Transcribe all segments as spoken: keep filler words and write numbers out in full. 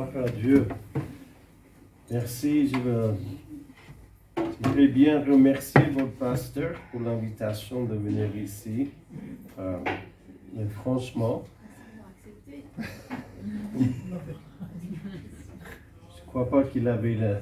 Père Dieu. Merci. Je veux, je voudrais bien remercier votre pasteur pour l'invitation de venir ici. Euh, mais franchement, je ne crois pas qu'il avait le...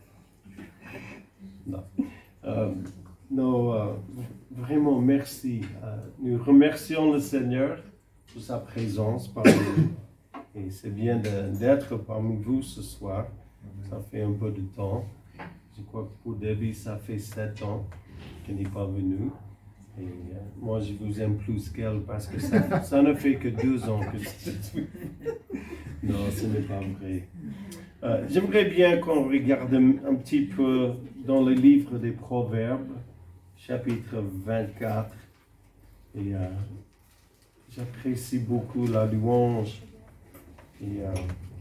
Non. Euh, non, euh, vraiment merci. Euh, nous remercions le Seigneur pour sa présence parmi nous. Et c'est bien de, d'être parmi vous ce soir. Ça fait un peu de temps. Je crois que pour Debbie, ça fait sept ans qu'elle n'est pas venue. Et euh, moi, je vous aime plus qu'elle parce que ça, ça ne fait que deux ans que je suis. Non, ce n'est pas vrai. Euh, j'aimerais bien qu'on regarde un, un petit peu dans le livre des Proverbes, chapitre vingt-quatre. Et euh, j'apprécie beaucoup la louange. Et, euh,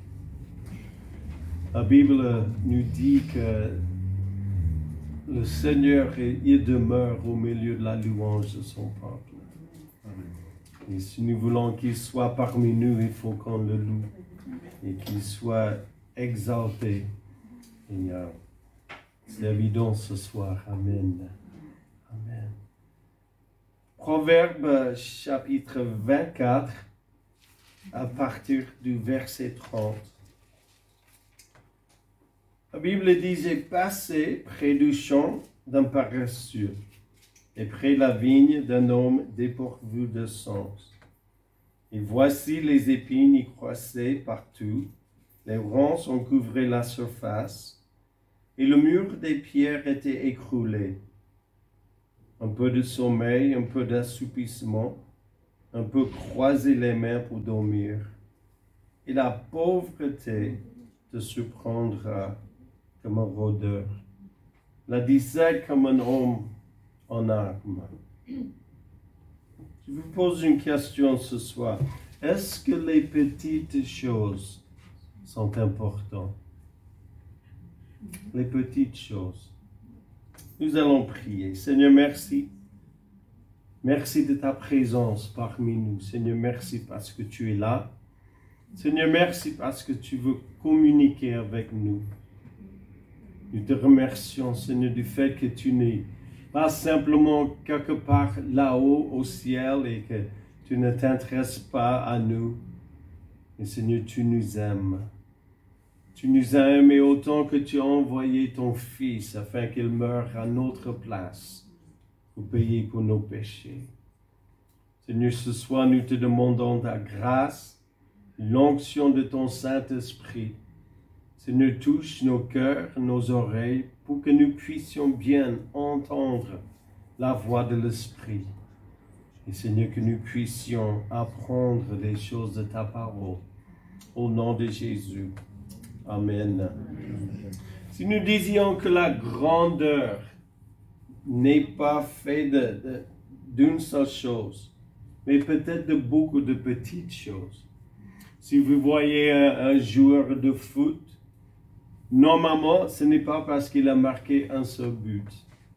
la Bible nous dit que le Seigneur, il demeure au milieu de la louange de son peuple. Et si nous voulons qu'il soit parmi nous, il faut qu'on le loue et qu'il soit exalté. Et euh, c'est évident ce soir. Amen. Amen. Proverbe chapitre vingt-quatre, à partir du verset trente. La Bible dit: j'ai passé près du champ d'un paresseux et près de la vigne d'un homme dépourvu de sens. Et voici les épines y croissaient partout, les ronces en couvraient la surface, et le mur des pierres était écroulé. Un peu de sommeil, un peu d'assoupissement, un peu croiser les mains pour dormir. Et la pauvreté te surprendra comme un rôdeur, la disette comme un homme en armes. Je vous pose une question ce soir. Est-ce que les petites choses sont importantes? Les petites choses. Nous allons prier. Seigneur, merci. Merci de ta présence parmi nous. Seigneur, merci parce que tu es là. Seigneur, merci parce que tu veux communiquer avec nous. Nous te remercions, Seigneur, du fait que tu n'es pas simplement quelque part là-haut au ciel et que tu ne t'intéresses pas à nous. Mais Seigneur, tu nous aimes. Tu nous as aimés autant que tu as envoyé ton Fils afin qu'il meure à notre place pour payer pour nos péchés. Seigneur, ce soir, nous te demandons ta grâce, l'onction de ton Saint-Esprit. Seigneur, touche nos cœurs, nos oreilles, pour que nous puissions bien entendre la voix de l'Esprit. Et Seigneur, que nous puissions apprendre des choses de ta parole. Au nom de Jésus. Amen. Si nous disions que la grandeur n'est pas faite de, de, d'une seule chose, mais peut-être de beaucoup de petites choses. Si vous voyez un, un joueur de foot, normalement, ce n'est pas parce qu'il a marqué un seul but.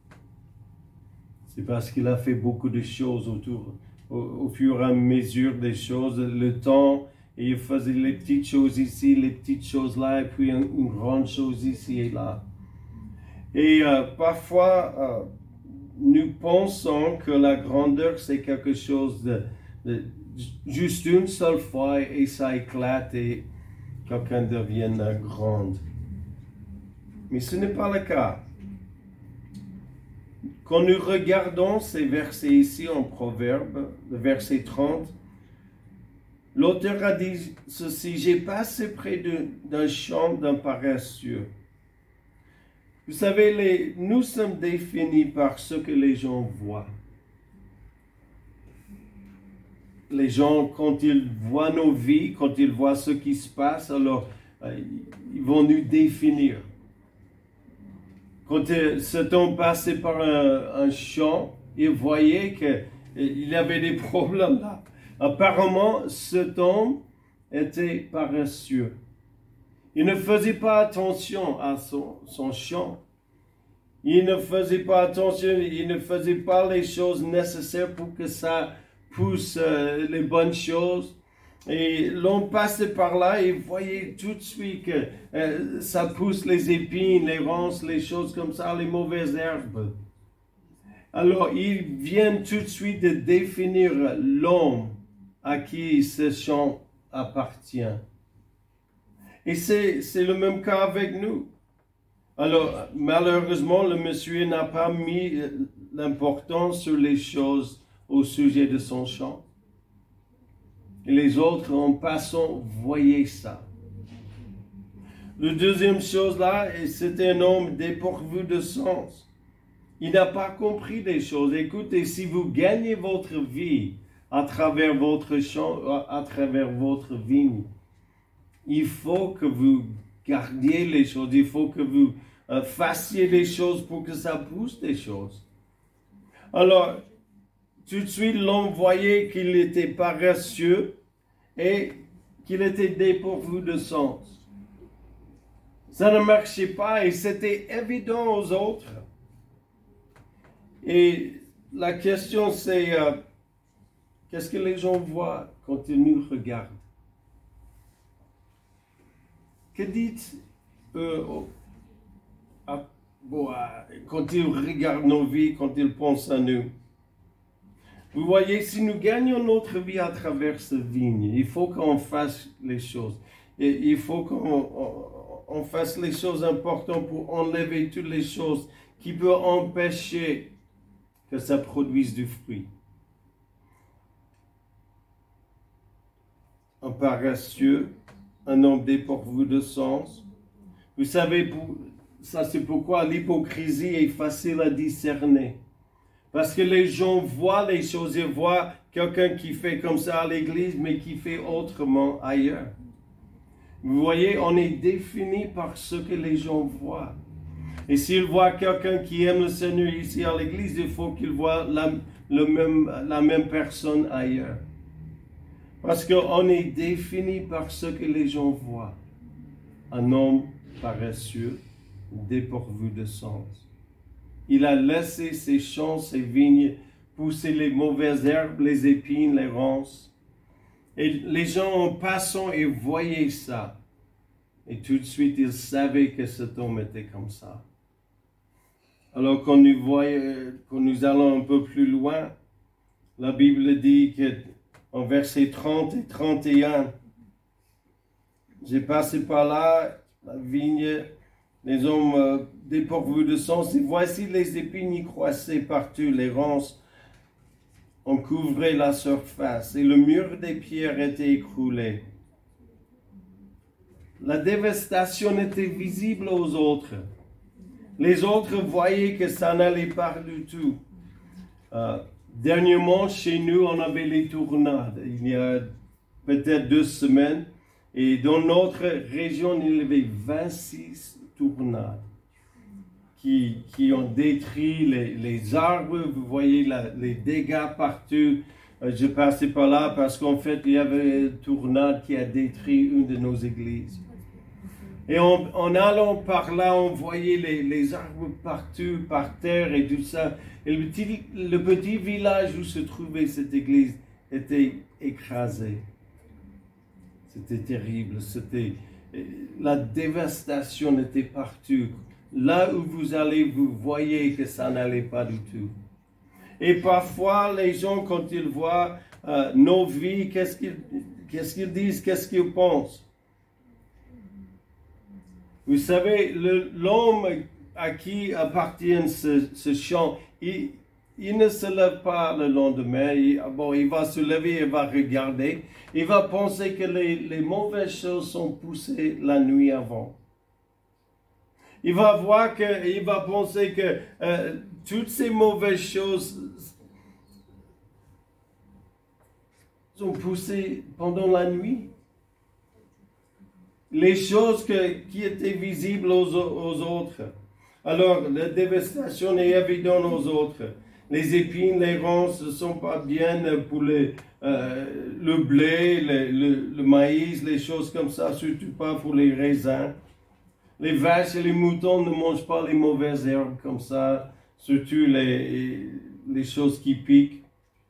C'est parce qu'il a fait beaucoup de choses autour, au, au fur et à mesure des choses, le temps, et il faisait les petites choses ici, les petites choses là, et puis une, une grande chose ici et là. Et euh, parfois, euh, nous pensons que la grandeur, c'est quelque chose de, de juste une seule fois et ça éclate et quelqu'un devient grand. Mais ce n'est pas le cas. Quand nous regardons ces versets ici en Proverbe, le verset trente, l'auteur a dit ceci: j'ai passé près de, d'un champ d'un paresseux. Vous savez, les, nous sommes définis par ce que les gens voient. Les gens, quand ils voient nos vies, quand ils voient ce qui se passe, alors euh, ils vont nous définir. Quand euh, cet homme passait par un, un champ, il voyait qu'il y avait des problèmes là. Apparemment, cet homme était paresseux. Il ne faisait pas attention à son, son champ. Il ne faisait pas attention, il ne faisait pas les choses nécessaires pour que ça pousse euh, les bonnes choses. Et l'homme passait par là et voyait tout de suite que euh, ça pousse les épines, les ronces, les choses comme ça, les mauvaises herbes. Alors, il vient tout de suite de définir l'homme à qui ce champ appartient. Et c'est, c'est le même cas avec nous. Alors, malheureusement, le monsieur n'a pas mis l'importance sur les choses au sujet de son champ. Et les autres, en passant, voyaient ça. La deuxième chose là, c'était un homme dépourvu de sens. Il n'a pas compris des choses. Écoutez, si vous gagnez votre vie à travers votre champ, à travers votre vigne, il faut que vous gardiez les choses, il faut que vous euh, fassiez les choses pour que ça pousse des choses. Alors, tout de suite, l'homme voyait qu'il était paresseux et qu'il était dépourvu de sens. Ça ne marchait pas et c'était évident aux autres. Et la question c'est, euh, qu'est-ce que les gens voient quand ils nous regardent? Que dites eux à, bon, à, quand ils regardent nos vies, quand ils pensent à nous? Vous voyez, si nous gagnons notre vie à travers ce vigne, il faut qu'on fasse les choses. Et il faut qu'on on, on fasse les choses importantes pour enlever toutes les choses qui peuvent empêcher que ça produise du fruit. Un paresseux, un homme dépourvu de sens. Vous savez, pour, ça c'est pourquoi l'hypocrisie est facile à discerner. Parce que les gens voient les choses, ils voient quelqu'un qui fait comme ça à l'église, mais qui fait autrement ailleurs. Vous voyez, on est défini par ce que les gens voient. Et s'ils voient quelqu'un qui aime le Seigneur ici à l'église, il faut qu'ils voient la, le même, la même personne ailleurs. Parce qu'on est défini par ce que les gens voient. Un homme paresseux, dépourvu de sens. Il a laissé ses champs, ses vignes, pousser les mauvaises herbes, les épines, les ronces. Et les gens en passant, ils voyaient ça. Et tout de suite, ils savaient que cet homme était comme ça. Alors quand nous, voyons, quand nous allons un peu plus loin, la Bible dit que en versets trente et trente et un, j'ai passé par là, la vigne, les hommes euh, dépourvus de sens, et voici les épines y croissaient partout, les ronces en couvraient la surface, et le mur des pierres était écroulé. La dévastation était visible aux autres. Les autres voyaient que ça n'allait pas du tout. Euh, dernièrement, chez nous, on avait les tournades. Il y a peut-être deux semaines. Et dans notre région, il y avait vingt-six tournades qui, qui ont détruit les, les arbres. Vous voyez la, les dégâts partout. Euh, je passais par là parce qu'en fait, il y avait une tournade qui a détruit une de nos églises. Et en, en allant par là, on voyait les, les arbres partout, par terre et tout ça. Et le petit, le petit village où se trouvait cette église était écrasé. C'était terrible. C'était, la dévastation était partout. Là où vous allez, vous voyez que ça n'allait pas du tout. Et parfois, les gens, quand ils voient euh, nos vies, qu'est-ce qu'ils, qu'est-ce qu'ils disent, qu'est-ce qu'ils pensent? Vous savez, le, l'homme à qui appartient ce, ce champ, il, il ne se lève pas le lendemain. Il, bon, il va se lever, il va regarder. Il va penser que les, les mauvaises choses sont poussées la nuit avant. Il va voir que, il va penser que euh, toutes ces mauvaises choses sont poussées pendant la nuit. Les choses que, qui étaient visibles aux, aux autres. Alors, la dévastation est évidente aux autres. Les épines, les ronces ne sont pas bien pour les, euh, le blé, le, le, le maïs, les choses comme ça, surtout pas pour les raisins. Les vaches et les moutons ne mangent pas les mauvaises herbes comme ça, surtout les, les choses qui piquent.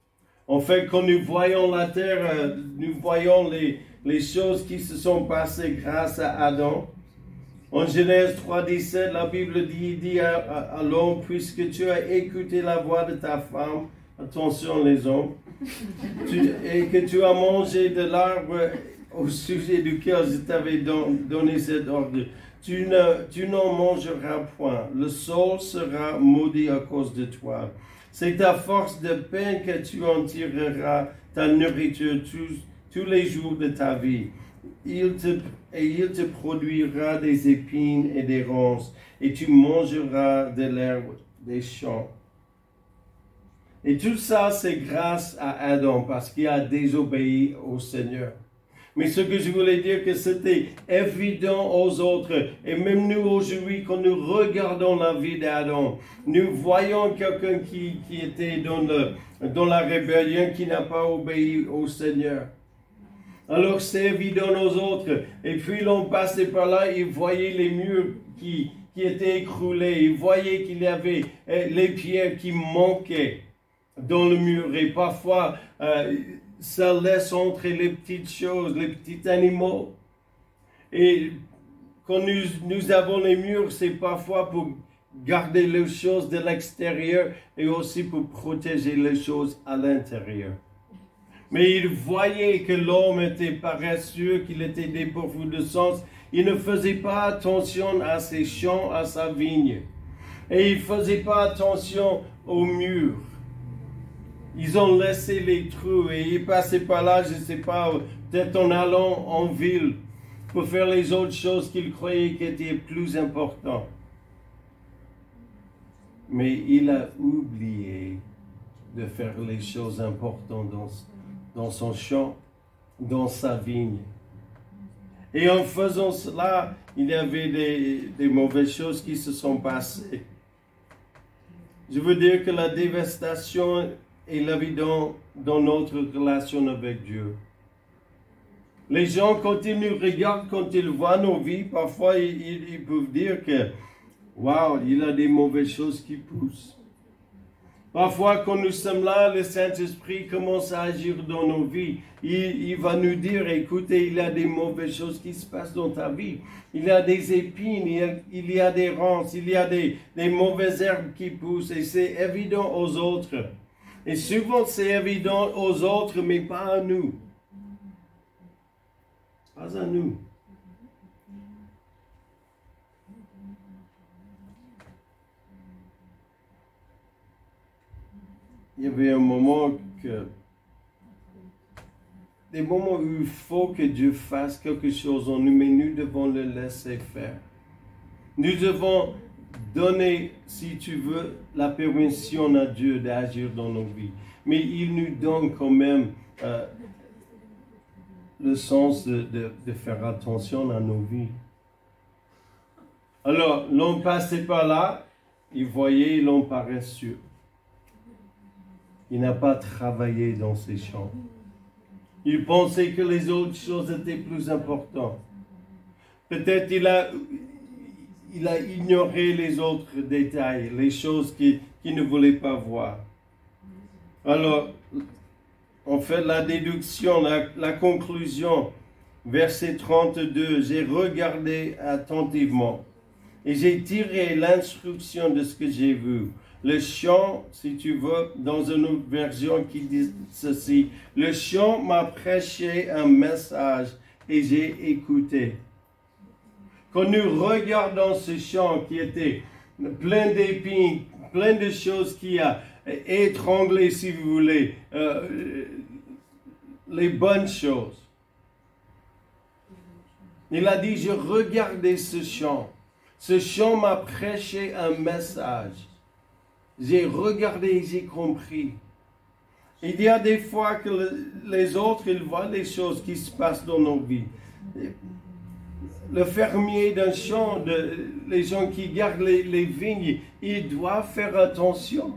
En fait, quand nous voyons la terre, nous voyons les, les choses qui se sont passées grâce à Adam. En Genèse trois, dix-sept, la Bible dit, dit à, à, à l'homme, puisque tu as écouté la voix de ta femme, attention les hommes, tu, et que tu as mangé de l'arbre au sujet duquel je t'avais don, donné cet ordre, tu, ne, tu n'en mangeras point, le sol sera maudit à cause de toi. C'est à force de peine que tu en tireras ta nourriture tous, tous les jours de ta vie. Il te, et il te produira des épines et des ronces, et tu mangeras de l'herbe des champs. Et tout ça, c'est grâce à Adam, parce qu'il a désobéi au Seigneur. Mais ce que je voulais dire, que c'était évident aux autres. Et même nous, aujourd'hui, quand nous regardons la vie d'Adam, nous voyons quelqu'un qui, qui était dans, le, dans la rébellion, qui n'a pas obéi au Seigneur. Alors c'est évident aux autres. Et puis l'on passait par là, ils voyaient les murs qui, qui étaient écroulés. Ils voyaient qu'il y avait les pierres qui manquaient dans le mur. Et parfois, euh, ça laisse entrer les petites choses, les petits animaux. Et quand nous, nous avons les murs, c'est parfois pour garder les choses de l'extérieur et aussi pour protéger les choses à l'intérieur. Mais il voyait que l'homme était paresseux, qu'il était dépourvu de sens. Il ne faisait pas attention à ses champs, à sa vigne. Et il ne faisait pas attention aux murs. Ils ont laissé les trous et ils passaient par là, je ne sais pas, peut-être en allant en ville pour faire les autres choses qu'ils croyaient qui étaient plus importantes. Mais il a oublié de faire les choses importantes dans dans son champ, dans sa vigne. Et en faisant cela, il y avait des, des mauvaises choses qui se sont passées. Je veux dire que la dévastation est évidente dans notre relation avec Dieu. Les gens, quand ils nous regardent, quand ils voient nos vies, parfois ils, ils, ils peuvent dire que « Waouh, il y a des mauvaises choses qui poussent ». Parfois, quand nous sommes là, le Saint-Esprit commence à agir dans nos vies. Il, il va nous dire, écoutez, il y a des mauvaises choses qui se passent dans ta vie. Il y a des épines, il y a, il y a des ronces, il y a des, des mauvaises herbes qui poussent. Et c'est évident aux autres. Et souvent, c'est évident aux autres, mais pas à nous. Pas à nous. Il y avait un moment que, des moments où il faut que Dieu fasse quelque chose en nous, mais nous devons le laisser faire. Nous devons donner, si tu veux, la permission à Dieu d'agir dans nos vies. Mais il nous donne quand même euh, le sens de, de, de faire attention à nos vies. Alors, l'homme passait par là, il voyait l'homme paresseux. Il n'a pas travaillé dans ses champs. Il pensait que les autres choses étaient plus importantes. Peut-être il a, il a ignoré les autres détails, les choses qu'il, qu'il ne voulait pas voir. Alors, on fait la déduction, la, la conclusion. Verset trente-deux, j'ai regardé attentivement et j'ai tiré l'instruction de ce que j'ai vu. Le chant, si tu veux, dans une autre version qui dit ceci, le chant m'a prêché un message et j'ai écouté. Quand nous regardons ce chant qui était plein d'épines, plein de choses qui a étranglé, si vous voulez, euh, les bonnes choses. Il a dit, je regardais ce chant. Ce chant m'a prêché un message. J'ai regardé et j'ai compris. Il y a des fois que le, les autres, ils voient les choses qui se passent dans nos vies. Le fermier d'un champ, de, les gens qui gardent les, les vignes, ils doivent faire attention.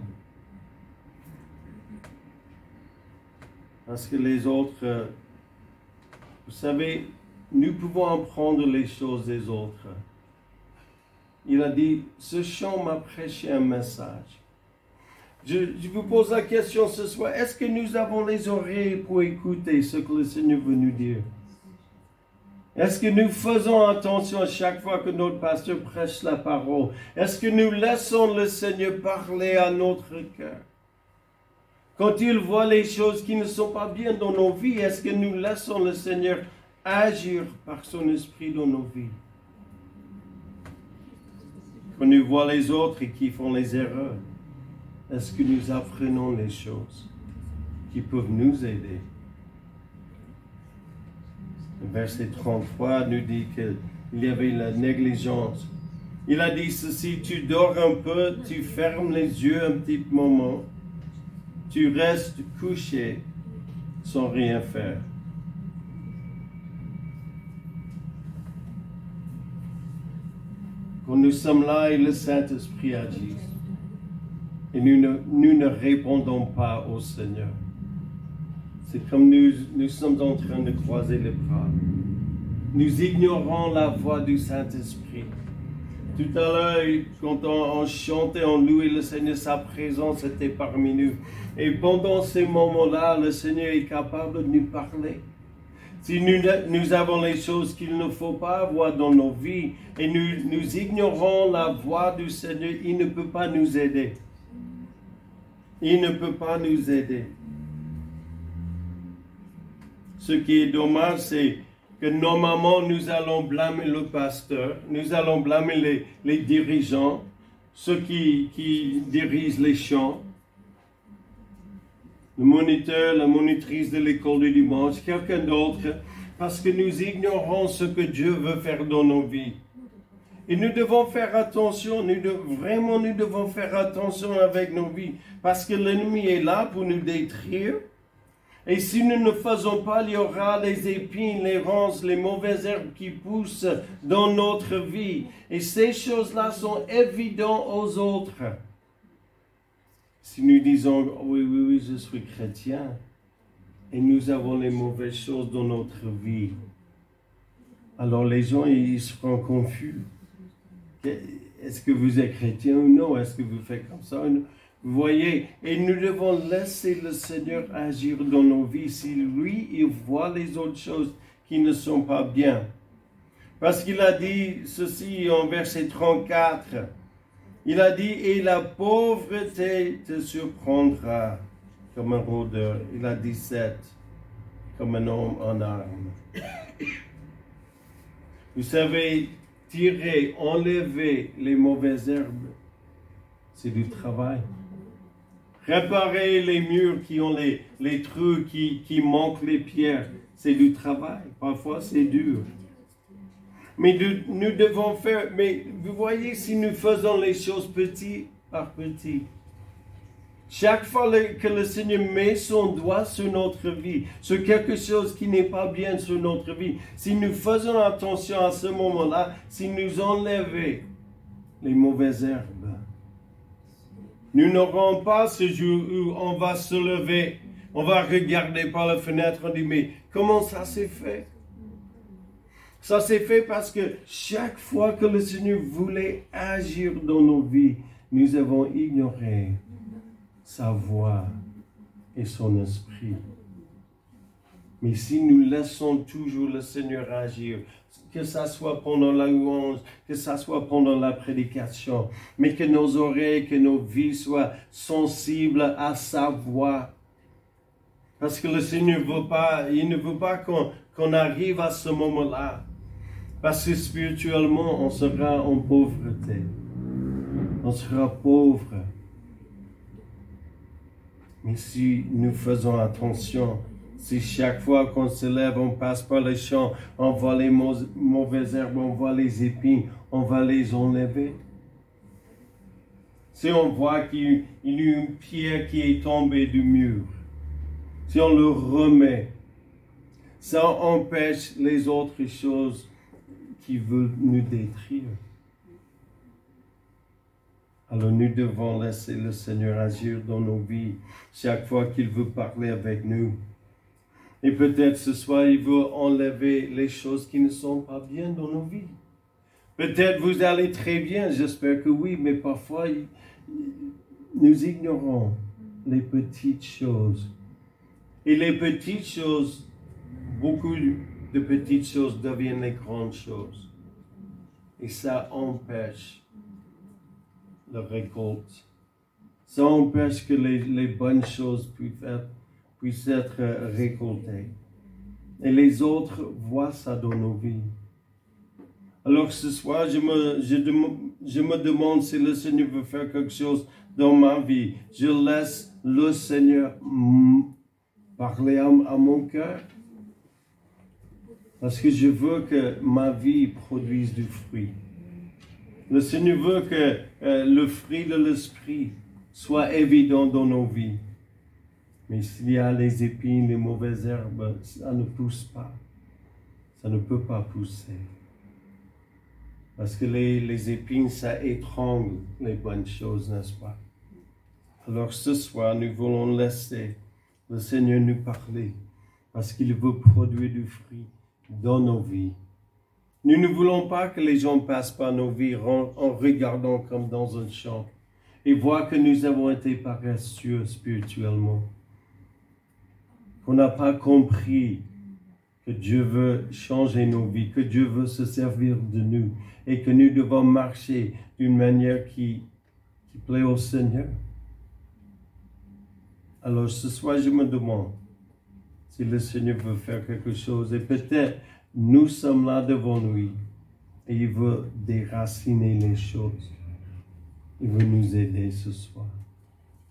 Parce que les autres, vous savez, nous pouvons apprendre les choses des autres. Il a dit, ce chant m'a prêché un message. Je, je vous pose la question ce soir, est-ce que nous avons les oreilles pour écouter ce que le Seigneur veut nous dire? Est-ce que nous faisons attention à chaque fois que notre pasteur prêche la parole? Est-ce que nous laissons le Seigneur parler à notre cœur? Quand il voit les choses qui ne sont pas bien dans nos vies, est-ce que nous laissons le Seigneur agir par son esprit dans nos vies? Quand nous voyons les autres qui font les erreurs, est-ce que nous apprenons les choses qui peuvent nous aider? Le verset trente-trois nous dit qu'il y avait la négligence. Il a dit ceci, tu dors un peu, tu fermes les yeux un petit moment, tu restes couché sans rien faire. Quand nous sommes là et le Saint-Esprit agit, et nous ne, nous ne répondons pas au Seigneur, c'est comme nous, nous sommes en train de croiser les bras. Nous ignorons la voix du Saint-Esprit. Tout à l'heure, quand on, on chantait, on louait le Seigneur, sa présence était parmi nous. Et pendant ces moments-là, le Seigneur est capable de nous parler. Si nous, nous avons les choses qu'il ne faut pas avoir dans nos vies, et nous, nous ignorons la voix du Seigneur, il ne peut pas nous aider. Il ne peut pas nous aider. Ce qui est dommage, c'est que normalement, nous allons blâmer le pasteur, nous allons blâmer les, les dirigeants, ceux qui, qui dirigent les chants, le moniteur, la monitrice de l'école du dimanche, quelqu'un d'autre, parce que nous ignorons ce que Dieu veut faire dans nos vies. Et nous devons faire attention, nous devons, vraiment nous devons faire attention avec nos vies, parce que l'ennemi est là pour nous détruire. Et si nous ne faisons pas, il y aura les épines, les ronces, les mauvaises herbes qui poussent dans notre vie. Et ces choses-là sont évidentes aux autres. Si nous disons, oui, oui, oui, je suis chrétien, et nous avons les mauvaises choses dans notre vie, alors les gens, ils seront confus. Est-ce que vous êtes chrétien ou non? Est-ce que vous faites comme ça ou non? Vous voyez, et nous devons laisser le Seigneur agir dans nos vies si lui, il voit les autres choses qui ne sont pas bien. Parce qu'il a dit ceci en verset trente-quatre. Il a dit, et la pauvreté te surprendra comme un rôdeur. Il a dit sept, comme un homme en armes. Vous savez, tirer, enlever les mauvaises herbes, c'est du travail. Réparer les murs qui ont les, les trous, qui, qui manquent les pierres, c'est du travail. Parfois, c'est dur. Mais de, nous devons faire, mais vous voyez, si nous faisons les choses petit par petit, chaque fois le, que le Seigneur met son doigt sur notre vie, sur quelque chose qui n'est pas bien sur notre vie, si nous faisons attention à ce moment-là, si nous enlevons les mauvaises herbes, nous n'aurons pas ce jour où on va se lever, on va regarder par la fenêtre, on dit, mais comment ça s'est fait? Ça s'est fait parce que chaque fois que le Seigneur voulait agir dans nos vies, nous avons ignoré sa voix et son esprit. Mais si nous laissons toujours le Seigneur agir, que ça soit pendant la louange, que ça soit pendant la prédication, mais que nos oreilles, que nos vies soient sensibles à sa voix. Parce que le Seigneur veut pas, il ne veut pas qu'on, qu'on arrive à ce moment-là. Parce que spirituellement, on sera en pauvreté. On sera pauvre. Mais si nous faisons attention, si chaque fois qu'on se lève, on passe par les champs, on voit les mauvaises herbes, on voit les épines, on va les enlever. Si on voit qu'il y a une pierre qui est tombée du mur, si on le remet, ça empêche les autres choses qui veulent nous détruire. Alors nous devons laisser le Seigneur agir dans nos vies chaque fois qu'il veut parler avec nous. Et peut-être ce soir, il veut enlever les choses qui ne sont pas bien dans nos vies. Peut-être vous allez très bien, j'espère que oui, mais parfois, il, nous ignorons les petites choses. Et les petites choses, beaucoup de petites choses deviennent les grandes choses. Et ça empêche la récolte. Ça empêche que les, les bonnes choses puissent être, puissent être récoltées. Et les autres voient ça dans nos vies. Alors ce soir, je me, je, je me demande si le Seigneur veut faire quelque chose dans ma vie. Je laisse le Seigneur parler à, à mon cœur. Parce que je veux que ma vie produise du fruit. Le Seigneur veut que euh, le fruit de l'Esprit soit évident dans nos vies. Mais s'il y a les épines, les mauvaises herbes, ça ne pousse pas. Ça ne peut pas pousser. Parce que les, les épines, ça étrangle les bonnes choses, n'est-ce pas? Alors ce soir, nous voulons laisser le Seigneur nous parler. Parce qu'il veut produire du fruit dans nos vies. Nous ne voulons pas que les gens passent par nos vies en, en regardant comme dans un champ et voient que nous avons été paresseux spirituellement. Qu'on n'a pas compris que Dieu veut changer nos vies, que Dieu veut se servir de nous et que nous devons marcher d'une manière qui, qui plaît au Seigneur. Alors ce soir, je me demande si le Seigneur veut faire quelque chose et peut-être nous sommes là devant lui et il veut déraciner les choses. Il veut nous aider ce soir.